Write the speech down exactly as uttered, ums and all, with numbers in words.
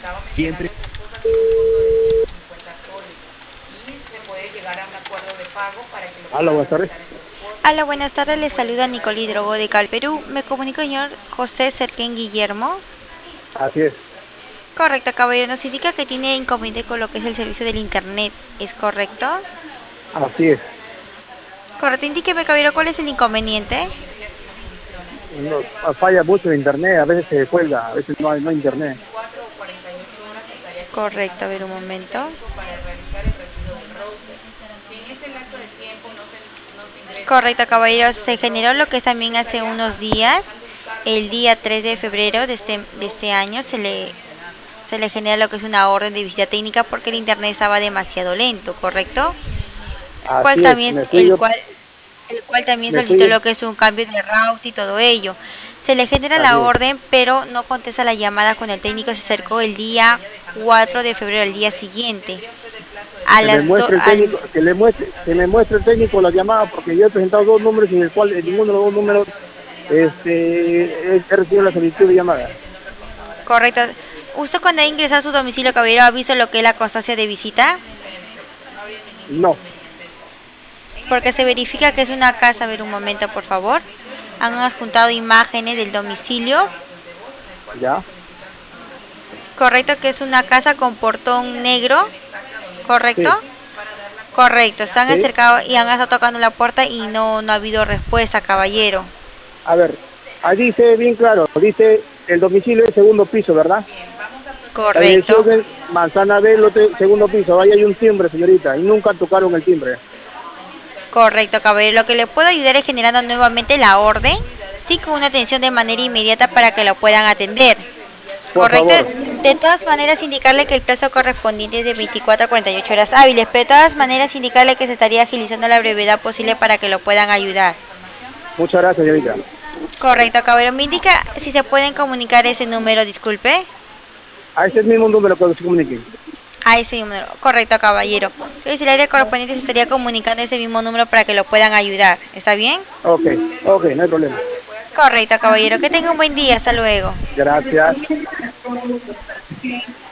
Siempre. Hola, buenas tardes. Hola, buenas tardes. Les saluda Nicole Hidrogo de Cal Perú. Me comunico, señor José Serquén Guillermo. Así es. Correcto, caballero. Nos indica que tiene inconveniente con lo que es el servicio del internet. ¿Es correcto? Así es. Correcto. Indíqueme, caballero, ¿cuál es el inconveniente? No, falla mucho el internet, a veces se cuelga, a veces no hay, no hay internet. Correcto, a ver un momento. Correcto, caballero. Se generó lo que es también hace unos días, el día tres de febrero de este, de este año, se le, se le genera lo que es una orden de visita técnica porque el internet estaba demasiado lento, ¿correcto? El cual Así es, también, me fui el yo, cual, el cual también me fui solicitó yo, lo que es un cambio de route y todo ello. Se le genera así la es. orden, pero no contesta la llamada cuando el técnico se acercó el día cuatro de febrero, el día siguiente. A Que me las do, muestre el al, técnico, que le muestre, que me muestre el técnico la llamada, porque yo he presentado dos números y en el cual en ninguno de los dos números este, he, he recibido la solicitud de llamada. Correcto. ¿Usted cuando ingresa a su domicilio, caballero, ha visto lo que es la constancia de visita? No, Porque se verifica que es una casa. A ver un momento, por favor. Han adjuntado imágenes del domicilio. ya, Correcto, que es una casa con portón negro. ¿Correcto? sí, Correcto. Se han sí. acercado y han estado tocando la puerta y no, no ha habido respuesta, caballero. A ver, ahí dice bien claro, dice el domicilio es segundo piso, ¿verdad? La Correcto. dirección es Manzana B, lote, segundo piso. Ahí hay un timbre, señorita, y nunca tocaron el timbre. Correcto, caballero. Lo que le puedo ayudar es generando nuevamente la orden, sí, con una atención de manera inmediata para que lo puedan atender. Por Correcto. favor. De todas maneras, indicarle que el plazo correspondiente es de veinticuatro a cuarenta y ocho horas hábiles, pero de todas maneras, indicarle que se estaría agilizando la brevedad posible para que lo puedan ayudar. Muchas gracias, señorita. Correcto, caballero. Me indica si se pueden comunicar ese número, disculpe. A ese mismo número que se comuniquen. A ese número. Correcto, caballero. Entonces, el área correspondiente se estaría comunicando ese mismo número para que lo puedan ayudar. ¿Está bien? Ok, ok, no hay problema. Correcto, caballero. Que tenga un buen día. Hasta luego. Gracias.